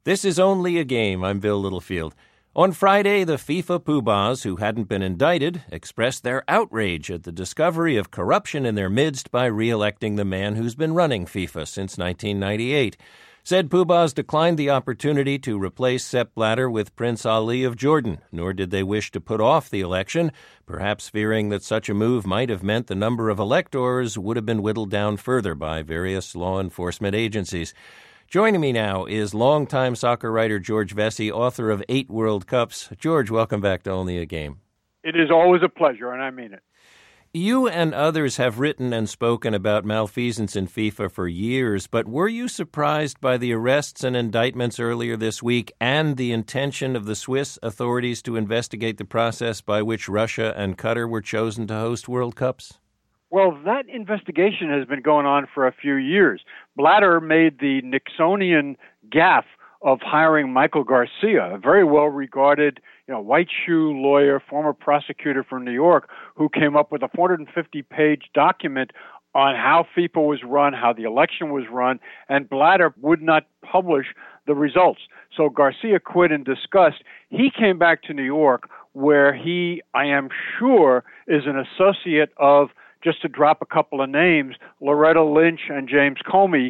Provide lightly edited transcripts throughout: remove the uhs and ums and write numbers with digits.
This is Only a Game. I'm Bill Littlefield. On Friday, the FIFA poobahs, who hadn't been indicted, expressed their outrage at the discovery of corruption in their midst by re-electing the man who's been running FIFA since 1998. Said poobahs declined the opportunity to replace Sepp Blatter with Prince Ali of Jordan, nor did they wish to put off the election, perhaps fearing that such a move might have meant the number of electors would have been whittled down further by various law enforcement agencies. Joining me now is longtime soccer writer George Vesey, author of 8 World Cups. George, welcome back to Only a Game. It is always a pleasure, and I mean it. You and others have written and spoken about malfeasance in FIFA for years, but were you surprised by the arrests and indictments earlier this week and the intention of the Swiss authorities to investigate the process by which Russia and Qatar were chosen to host World Cups? Well, that investigation has been going on for a few years. Blatter made the Nixonian gaffe of hiring Michael Garcia, a very well-regarded, white shoe lawyer, former prosecutor from New York, who came up with a 450-page document on how FIFA was run, how the election was run, and Blatter would not publish the results. So Garcia quit in disgust. He came back to New York, where he, I am sure, is an associate of, just to drop a couple of names, Loretta Lynch and James Comey,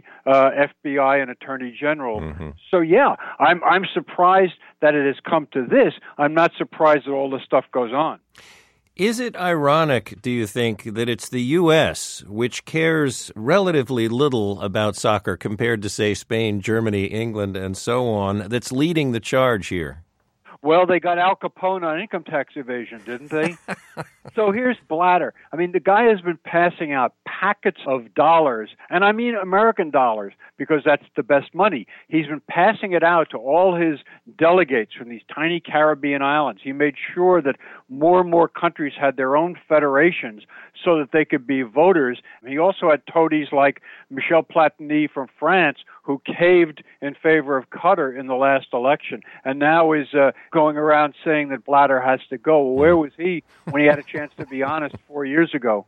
FBI and Attorney General. Mm-hmm. So, yeah, I'm surprised that it has come to this. I'm not surprised that all this stuff goes on. Is it ironic, do you think, that it's the U.S., which cares relatively little about soccer compared to, say, Spain, Germany, England, and so on, that's leading the charge here? Well, they got Al Capone on income tax evasion, didn't they? So here's Blatter. I mean, the guy has been passing out packets of dollars, and I mean American dollars, because that's the best money. He's been passing it out to all his delegates from these tiny Caribbean islands. He made sure that more and more countries had their own federations so that they could be voters. He also had toadies like Michel Platini from France, who caved in favor of Qatar in the last election, and now is going around saying that Blatter has to go. Well, where was he when he had a chance to be honest 4 years ago?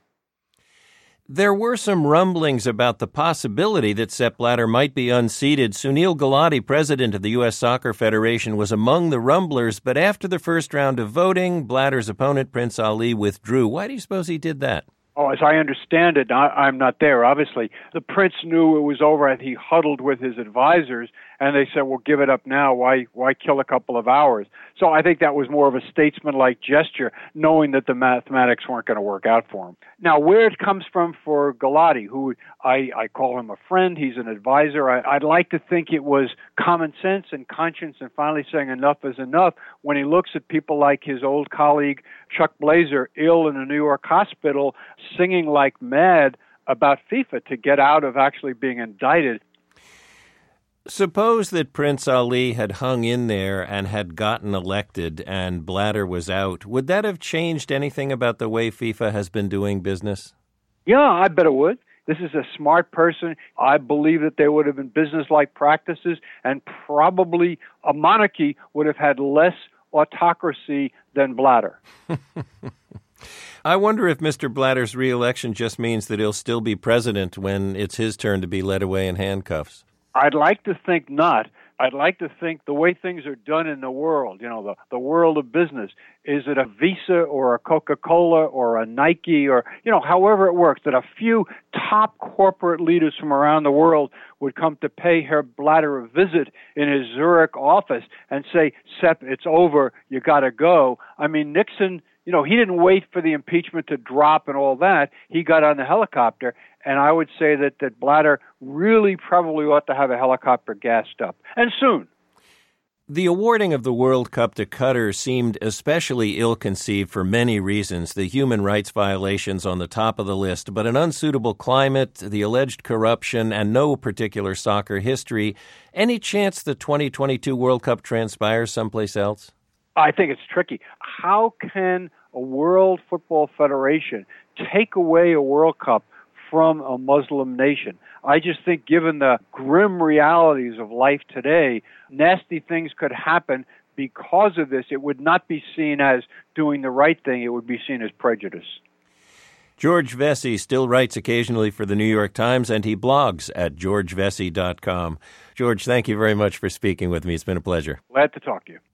There were some rumblings about the possibility that Sepp Blatter might be unseated. Sunil Gulati, president of the U.S. Soccer Federation, was among the rumblers, but after the first round of voting, Blatter's opponent, Prince Ali, withdrew. Why do you suppose he did that? Oh, as I understand it, I'm not there, obviously. The prince knew it was over, and he huddled with his advisors, and they said, well, give it up now. Why kill a couple of hours? So I think that was more of a statesman-like gesture, knowing that the mathematics weren't going to work out for him. Now, where it comes from for Gulati, who I call him a friend, he's an advisor, I'd like to think it was common sense and conscience and finally saying enough is enough when he looks at people like his old colleague Chuck Blazer, ill in a New York hospital, singing like mad about FIFA to get out of actually being indicted. Suppose that Prince Ali had hung in there and had gotten elected and Blatter was out. Would that have changed anything about the way FIFA has been doing business? Yeah, I bet it would. This is a smart person. I believe that there would have been business-like practices, and probably a monarchy would have had less autocracy than Blatter. I wonder if Mr. Blatter's re-election just means that he'll still be president when it's his turn to be led away in handcuffs. I'd like to think not. I'd like to think the way things are done in the world, the world of business, is it a Visa or a Coca-Cola or a Nike or, however it works, that a few top corporate leaders from around the world would come to pay Herr Blatter a visit in his Zurich office and say, Sepp, it's over, you got to go. I mean, Nixon, he didn't wait for the impeachment to drop and all that. He got on the helicopter. And I would say that Blatter really probably ought to have a helicopter gassed up, and soon. The awarding of the World Cup to Qatar seemed especially ill-conceived for many reasons. The human rights violations on the top of the list, but an unsuitable climate, the alleged corruption, and no particular soccer history. Any chance the 2022 World Cup transpires someplace else? I think it's tricky. How can a World Football Federation take away a World Cup from a Muslim nation? I just think given the grim realities of life today, nasty things could happen because of this. It would not be seen as doing the right thing. It would be seen as prejudice. George Vesey still writes occasionally for the New York Times, and he blogs at georgevesey.com. George, thank you very much for speaking with me. It's been a pleasure. Glad to talk to you.